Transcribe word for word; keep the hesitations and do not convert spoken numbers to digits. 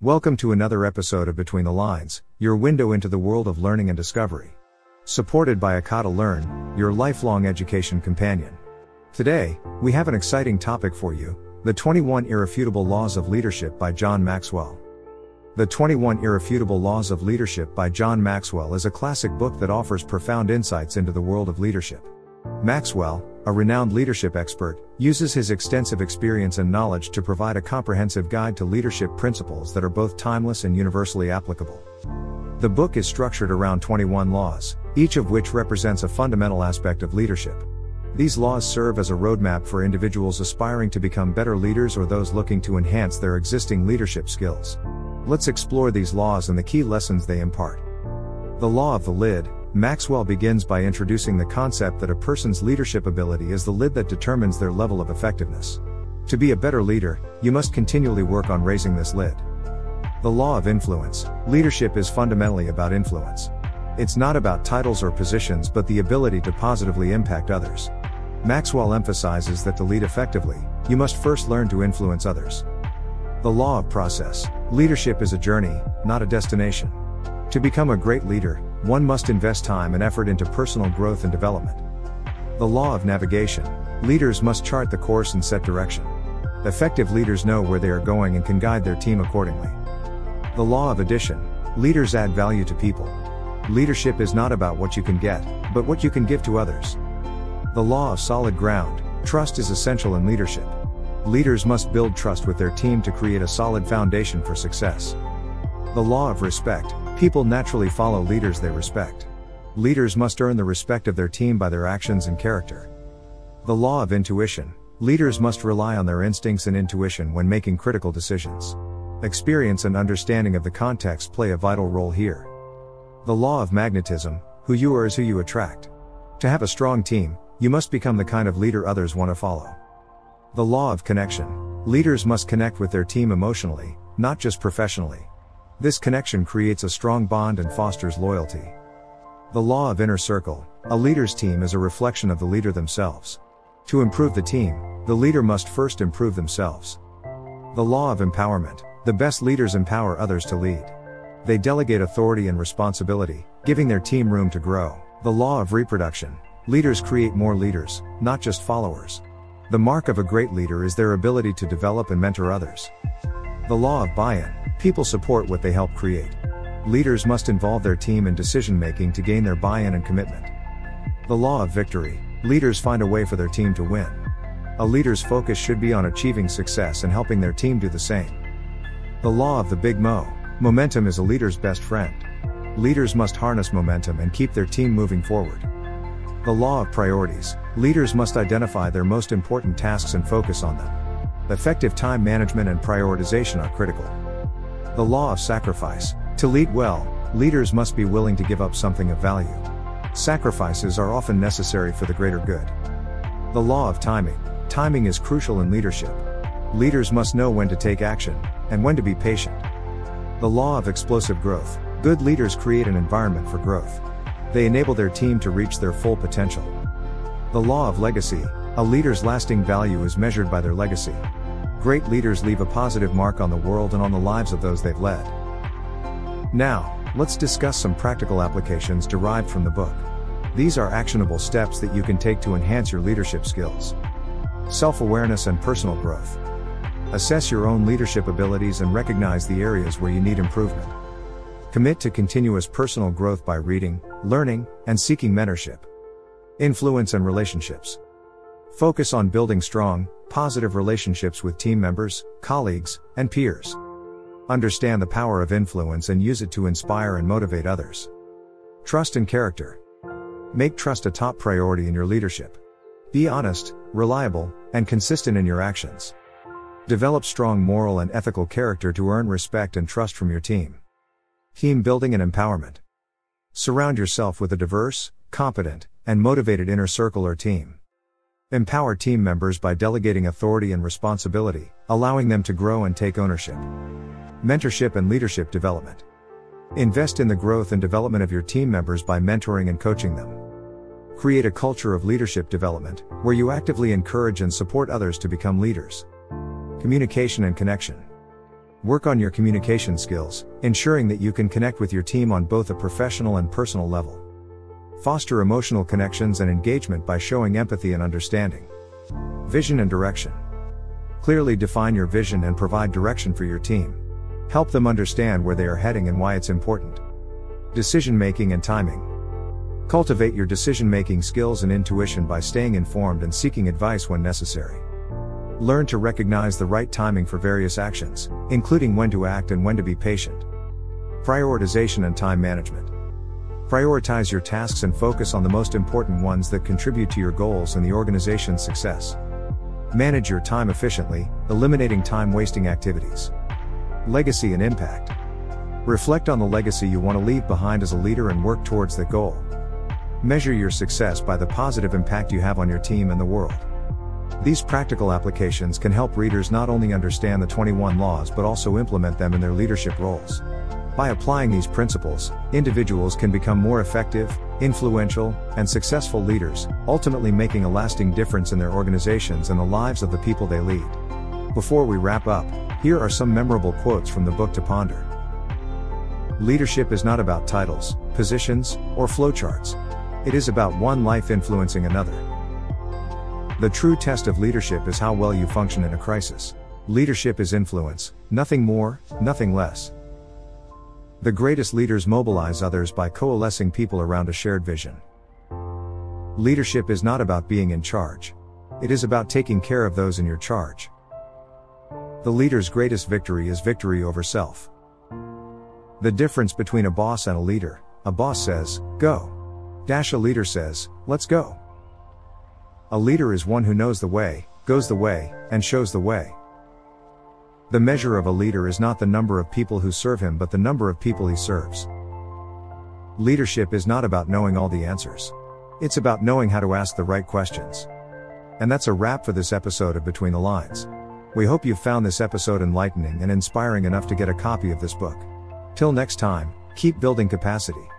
Welcome to another episode of Between the Lines, your window into the world of learning and discovery. Supported by Akata Learn, your lifelong education companion. Today, we have an exciting topic for you, The twenty-one Irrefutable Laws of Leadership by John Maxwell. The twenty-one Irrefutable Laws of Leadership by John Maxwell is a classic book that offers profound insights into the world of leadership. Maxwell, a renowned leadership expert, uses his extensive experience and knowledge to provide a comprehensive guide to leadership principles that are both timeless and universally applicable. The book is structured around twenty-one laws, each of which represents a fundamental aspect of leadership. These laws serve as a roadmap for individuals aspiring to become better leaders or those looking to enhance their existing leadership skills. Let's explore these laws and the key lessons they impart. The Law of the Lid. Maxwell begins by introducing the concept that a person's leadership ability is the lid that determines their level of effectiveness. To be a better leader, you must continually work on raising this lid. The Law of Influence. Leadership is fundamentally about influence. It's not about titles or positions but the ability to positively impact others. Maxwell emphasizes that to lead effectively, you must first learn to influence others. The Law of Process. Leadership is a journey, not a destination. To become a great leader, one must invest time and effort into personal growth and development. The Law of Navigation. Leaders must chart the course and set direction. Effective leaders know where they are going and can guide their team accordingly. The Law of Addition. Leaders add value to people. Leadership is not about what you can get, but what you can give to others. The Law of Solid Ground. Trust is essential in leadership. Leaders must build trust with their team to create a solid foundation for success. The Law of Respect. People naturally follow leaders they respect. Leaders must earn the respect of their team by their actions and character. The Law of Intuition. Leaders must rely on their instincts and intuition when making critical decisions. Experience and understanding of the context play a vital role here. The Law of Magnetism. Who you are is who you attract. To have a strong team, you must become the kind of leader others want to follow. The Law of Connection. Leaders must connect with their team emotionally, not just professionally. This connection creates a strong bond and fosters loyalty. The Law of Inner Circle. A leader's team is a reflection of the leader themselves. To improve the team, the leader must first improve themselves. The Law of Empowerment. The best leaders empower others to lead. They delegate authority and responsibility, giving their team room to grow. The Law of Reproduction. Leaders create more leaders, not just followers. The mark of a great leader is their ability to develop and mentor others. The Law of Buy-in. People support what they help create. Leaders must involve their team in decision-making to gain their buy-in and commitment. The Law of Victory. Leaders find a way for their team to win. A leader's focus should be on achieving success and helping their team do the same. The Law of the Big Mo. Momentum is a leader's best friend. Leaders must harness momentum and keep their team moving forward. The Law of Priorities. Leaders must identify their most important tasks and focus on them. Effective time management and prioritization are critical. The Law of Sacrifice. To lead well, leaders must be willing to give up something of value. Sacrifices are often necessary for the greater good. The Law of Timing. Timing is crucial in leadership. Leaders must know when to take action, and when to be patient. The Law of Explosive Growth. Good leaders create an environment for growth. They enable their team to reach their full potential. The Law of Legacy. A leader's lasting value is measured by their legacy. Great leaders leave a positive mark on the world and on the lives of those they've led. Now, let's discuss some practical applications derived from the book. These are actionable steps that you can take to enhance your leadership skills. Self-awareness and personal growth. Assess your own leadership abilities and recognize the areas where you need improvement. Commit to continuous personal growth by reading, learning, and seeking mentorship. Influence and relationships. Focus on building strong, positive relationships with team members, colleagues, and peers. Understand the power of influence and use it to inspire and motivate others. Trust and character. Make trust a top priority in your leadership. Be honest, reliable, and consistent in your actions. Develop strong moral and ethical character to earn respect and trust from your team. Team building and empowerment. Surround yourself with a diverse, competent, and motivated inner circle or team. Empower team members by delegating authority and responsibility, allowing them to grow and take ownership. Mentorship and leadership development. Invest in the growth and development of your team members by mentoring and coaching them. Create a culture of leadership development, where you actively encourage and support others to become leaders. Communication and connection. Work on your communication skills, ensuring that you can connect with your team on both a professional and personal level. Foster emotional connections and engagement by showing empathy and understanding. Vision and direction. Clearly define your vision and provide direction for your team. Help them understand where they are heading and why it's important. Decision making and timing. Cultivate your decision-making skills and intuition by staying informed and seeking advice when necessary. Learn to recognize the right timing for various actions, including when to act and when to be patient. Prioritization and time management. Prioritize your tasks and focus on the most important ones that contribute to your goals and the organization's success. Manage your time efficiently, eliminating time-wasting activities. Legacy and impact. Reflect on the legacy you want to leave behind as a leader and work towards that goal. Measure your success by the positive impact you have on your team and the world. These practical applications can help readers not only understand the twenty-one laws but also implement them in their leadership roles. By applying these principles, individuals can become more effective, influential, and successful leaders, ultimately making a lasting difference in their organizations and the lives of the people they lead. Before we wrap up, here are some memorable quotes from the book to ponder. Leadership is not about titles, positions, or flowcharts. It is about one life influencing another. The true test of leadership is how well you function in a crisis. Leadership is influence, nothing more, nothing less. The greatest leaders mobilize others by coalescing people around a shared vision. Leadership is not about being in charge. It is about taking care of those in your charge. The leader's greatest victory is victory over self. The difference between a boss and a leader: a boss says, "Go." Dash a leader says, "Let's go." A leader is one who knows the way, goes the way, and shows the way. The measure of a leader is not the number of people who serve him but the number of people he serves. Leadership is not about knowing all the answers. It's about knowing how to ask the right questions. And that's a wrap for this episode of Between the Lines. We hope you've found this episode enlightening and inspiring enough to get a copy of this book. Till next time, keep building capacity.